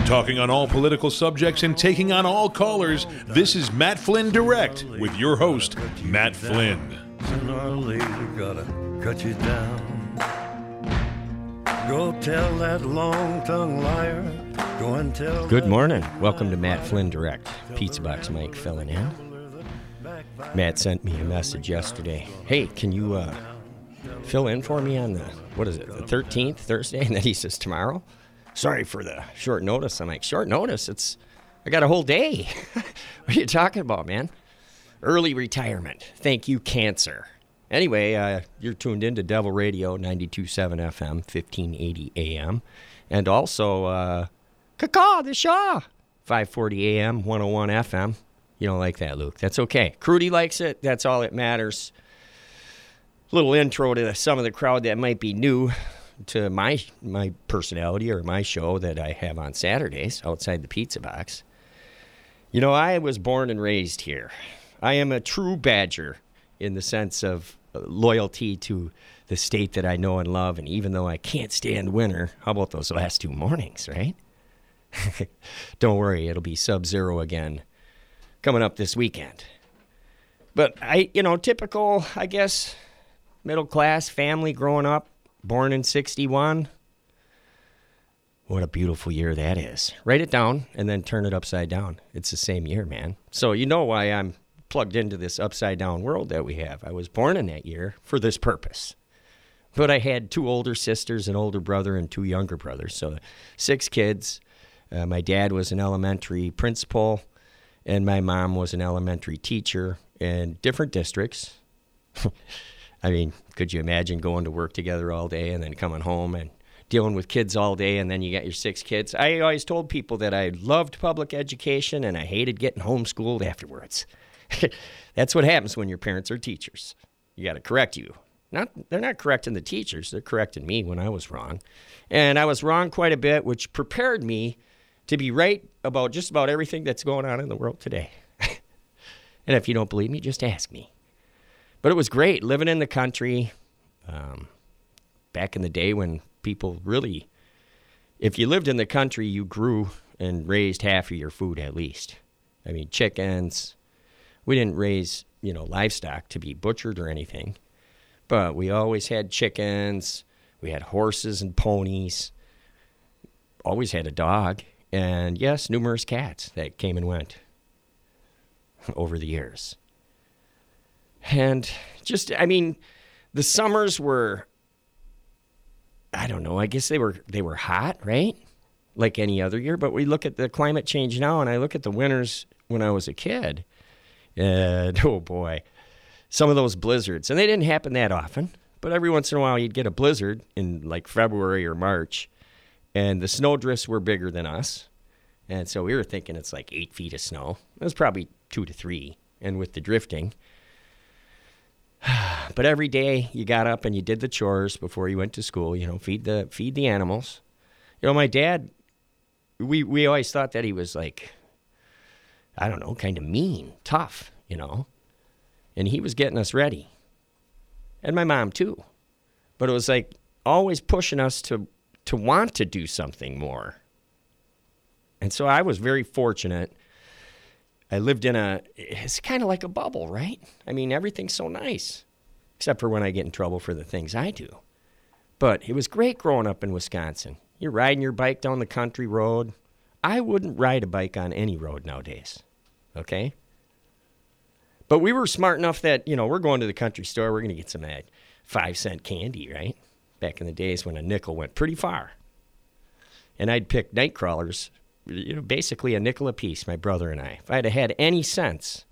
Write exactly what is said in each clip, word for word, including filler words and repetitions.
Talking on all political subjects and taking on all callers, this is Matt Flynn Direct with your host, Matt Flynn. Sooner or later, gotta cut you down. Go tell that long-tongued liar. Go and tell. Good morning. Welcome to Matt Flynn Direct. Pizza Box Mike filling in. Matt sent me a message yesterday. Hey, can you uh, fill in for me on the, what is it, the thirteenth, Thursday? And then he says, tomorrow? Sorry for the short notice. I'm like, short notice? It's, I got a whole day. What are you talking about, man? Early retirement. Thank you, cancer. Anyway, uh, you're tuned in to Devil Radio, ninety-two point seven F M, fifteen eighty A M. And also, uh, Caw the Shaw, five forty A M, one oh one F M. You don't like that, Luke. That's okay. Crudy likes it. That's all that matters. Little intro to some of the crowd that might be new to my my personality or my show that I have on Saturdays outside the Pizza Box. You know, I was born and raised here. I am a true Badger in the sense of loyalty to the state that I know and love. And even though I can't stand winter, how about those last two mornings, right? Don't worry, it'll be sub-zero again coming up this weekend. But I, you know, typical, I guess, middle-class family growing up, born in sixty-one. What a beautiful year that is. Write it down and then turn it upside down. It's the same year, man. So you know why I'm plugged into this upside-down world that we have. I was born in that year for this purpose. But I had two older sisters, an older brother, and two younger brothers. So six kids. Uh, my dad was an elementary principal, and my mom was an elementary teacher in different districts. I mean, could you imagine going to work together all day and then coming home and dealing with kids all day, and then you got your six kids? I always told people that I loved public education and I hated getting homeschooled afterwards. That's what happens when your parents are teachers. You got to correct you. Not, they're not correcting the teachers. They're correcting me when I was wrong. And I was wrong quite a bit, which prepared me to be right about just about everything that's going on in the world today. And if you don't believe me, just ask me. But it was great living in the country um, back in the day when people really, if you lived in the country, you grew and raised half of your food at least. I mean, chickens. We didn't raise, you know, livestock to be butchered or anything, but we always had chickens. We had horses and ponies. Always had a dog. And yes, numerous cats that came and went over the years. And just, I mean, the summers were, I don't know, I guess they were they were hot, right? Like any other year. But we look at the climate change now, and I look at the winters when I was a kid. And, oh, boy, some of those blizzards. And they didn't happen that often. But every once in a while, you'd get a blizzard in, like, February or March. And the snowdrifts were bigger than us. And so we were thinking it's like eight feet of snow. It was probably two to three. And with the drifting. But every day you got up and you did the chores before you went to school, you know, feed the feed the animals. You know, my dad, we, we always thought that he was like, I don't know, kind of mean, tough, you know. And he was getting us ready. And my mom, too. But it was like always pushing us to, to want to do something more. And so I was very fortunate. I lived in a, it's kind of like a bubble, right? I mean, everything's so nice, except for when I get in trouble for the things I do. But it was great growing up in Wisconsin. You're riding your bike down the country road. I wouldn't ride a bike on any road nowadays, okay? But we were smart enough that, you know, we're going to the country store. We're going to get some of that five-cent candy, right? Back in the days when a nickel went pretty far. And I'd pick night crawlers, you know, basically a nickel apiece, my brother and I. If I'd have had any sense,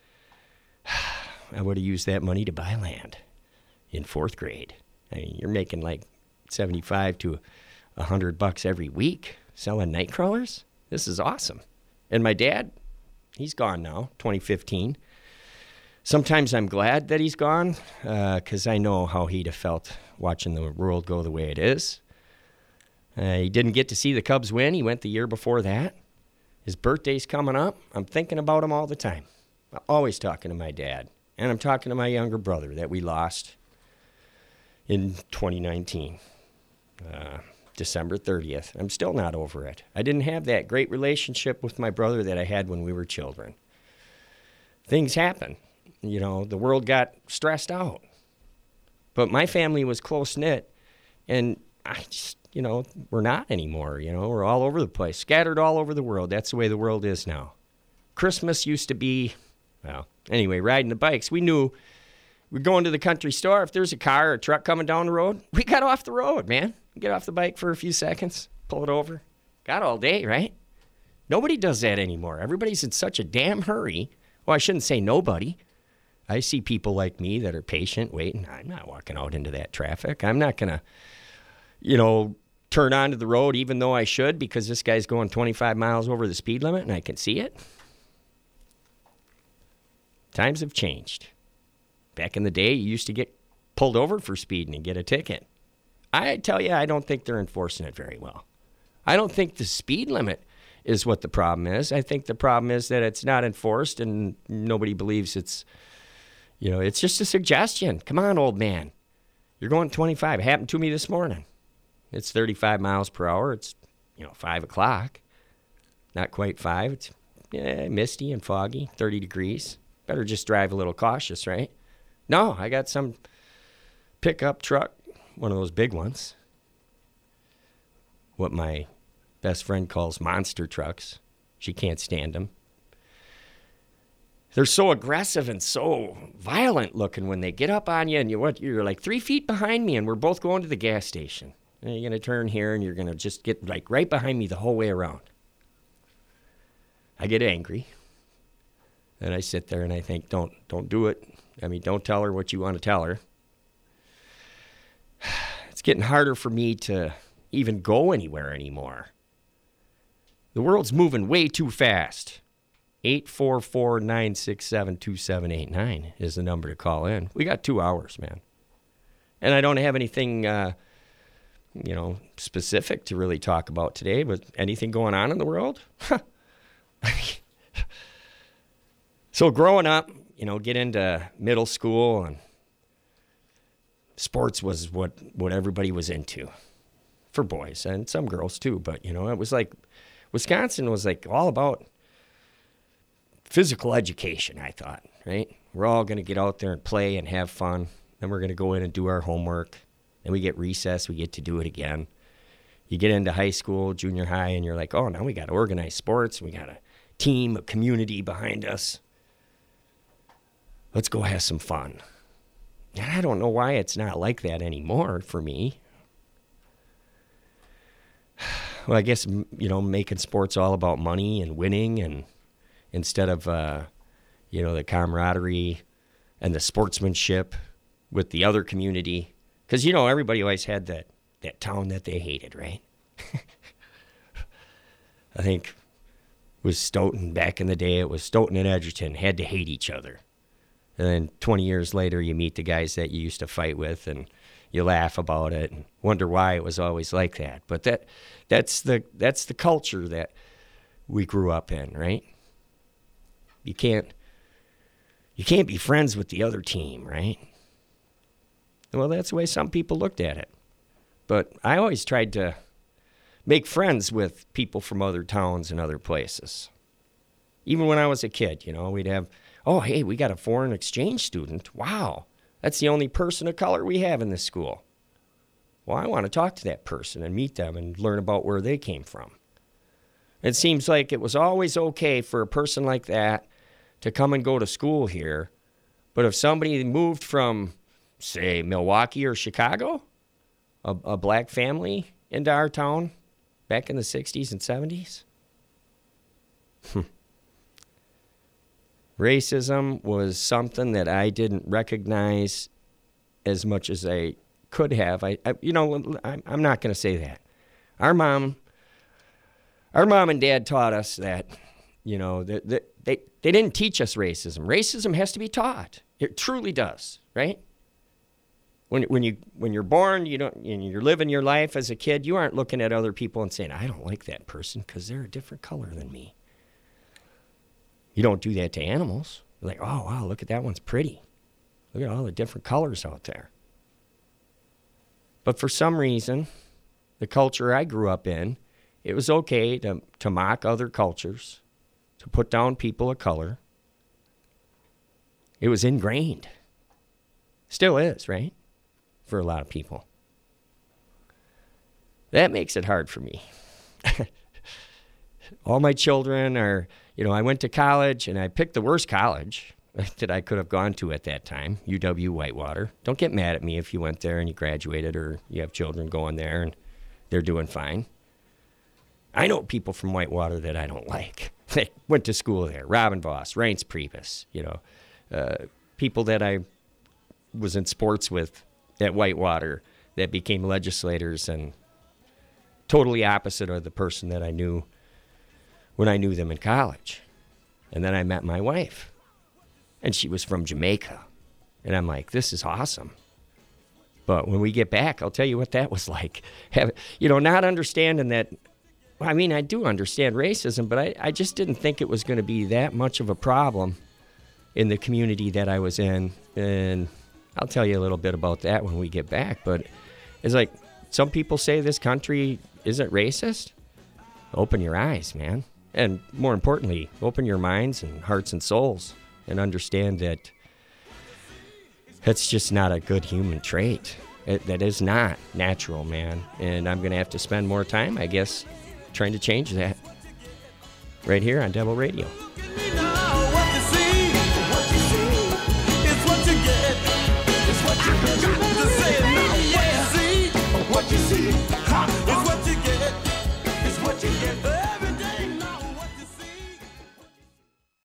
I would have used that money to buy land in fourth grade. I mean, you're making like seventy-five to one hundred bucks every week selling night crawlers. This is awesome. And my dad, he's gone now, twenty fifteen. Sometimes I'm glad that he's gone because uh, I know how he'd have felt watching the world go the way it is. Uh, he didn't get to see the Cubs win. He went the year before that. His birthday's coming up. I'm thinking about him all the time. I'm always talking to my dad. And I'm talking to my younger brother that we lost in twenty nineteen. Uh, December thirtieth. I'm still not over it. I didn't have that great relationship with my brother that I had when we were children. Things happen. You know, the world got stressed out. But my family was close-knit, and I just, you know, we're not anymore. You know, we're all over the place, scattered all over the world. That's the way the world is now. Christmas used to be, well, anyway, riding the bikes. We knew we're going to the country store. If there's a car or a truck coming down the road, we got off the road, man. Get off the bike for a few seconds, pull it over. Got all day, right? Nobody does that anymore. Everybody's in such a damn hurry. Well, I shouldn't say nobody. I see people like me that are patient, waiting. I'm not walking out into that traffic. I'm not going to, you know, turn onto the road even though I should because this guy's going twenty-five miles over the speed limit and I can see it. Times have changed. Back in the day, you used to get pulled over for speeding and get a ticket. I tell you, I don't think they're enforcing it very well. I don't think the speed limit is what the problem is. I think the problem is that it's not enforced and nobody believes it's, you know, it's just a suggestion. Come on, old man. You're going twenty-five. It happened to me this morning. It's thirty-five miles per hour. It's, you know, five o'clock. Not quite five. It's yeah, misty and foggy, thirty degrees. Better just drive a little cautious, right? No, I got some pickup truck, one of those big ones, what my best friend calls monster trucks. She can't stand them. They're so aggressive and so violent looking when they get up on you and you, what, you're like three feet behind me and we're both going to the gas station. And you're going to turn here and you're going to just get like right behind me the whole way around. I get angry. And I sit there and I think, don't, don't do it. I mean, don't tell her what you want to tell her. It's getting harder for me to even go anywhere anymore. The world's moving way too fast. eight four four, nine six seven, two seven eight nine is the number to call in. We got two hours, man. And I don't have anything, uh, you know, specific to really talk about today, but anything going on in the world? So growing up, you know, get into middle school, and sports was what, what everybody was into for boys and some girls too. But, you know, it was like Wisconsin was like all about physical education, I thought, right? We're all going to get out there and play and have fun. Then we're going to go in and do our homework. Then we get recess. We get to do it again. You get into high school, junior high, and you're like, oh, now we got to organize sports. We got a team, a community behind us. Let's go have some fun. And I don't know why it's not like that anymore for me. Well, I guess, you know, making sports all about money and winning, and instead of, uh, you know, the camaraderie and the sportsmanship with the other community. Because, you know, everybody always had that, that town that they hated, right? I think it was Stoughton back in the day. It was Stoughton and Edgerton had to hate each other. And then twenty years later, you meet the guys that you used to fight with, and you laugh about it and wonder why it was always like that. But that that's the that's the culture that we grew up in, right? You can't you can't be friends with the other team, right? Well, that's the way some people looked at it. But I always tried to make friends with people from other towns and other places. Even when I was a kid, you know, we'd have, oh, hey, we got a foreign exchange student. Wow, that's the only person of color we have in this school. Well, I want to talk to that person and meet them and learn about where they came from. It seems like it was always okay for a person like that to come and go to school here. But if somebody moved from, say, Milwaukee or Chicago, a, a black family into our town back in the sixties and seventies, racism was something that I didn't recognize as much as I could have. I, I you know, I'm, I'm not going to say that. Our mom, our mom and dad taught us that, you know, that, that they they didn't teach us racism. Racism has to be taught. It truly does, right? When when you when you're born, you don't and you're living your life as a kid, you aren't looking at other people and saying, I don't like that person because they're a different color than me. You don't do that to animals. You're like, oh, wow, look at that one's pretty. Look at all the different colors out there. But for some reason, the culture I grew up in, it was okay to, to mock other cultures, to put down people of color. It was ingrained. Still is, right? For a lot of people. That makes it hard for me. All my children are, you know, I went to college and I picked the worst college that I could have gone to at that time, U W Whitewater. Don't get mad at me if you went there and you graduated or you have children going there and they're doing fine. I know people from Whitewater that I don't like. They went to school there. Robin Voss, Reince Priebus, you know, uh, people that I was in sports with at Whitewater that became legislators and totally opposite of the person that I knew when I knew them in college. And then I met my wife, and she was from Jamaica. And I'm like, this is awesome. But when we get back, I'll tell you what that was like. Have, you know, not understanding that, well, I mean, I do understand racism, but I, I just didn't think it was going to be that much of a problem in the community that I was in. And I'll tell you a little bit about that when we get back. But it's like, some people say this country isn't racist. Open your eyes, man. And more importantly, open your minds and hearts and souls and understand that that's just not a good human trait. It, that is not natural, man. And I'm going to have to spend more time, I guess, trying to change that right here on Devil Radio.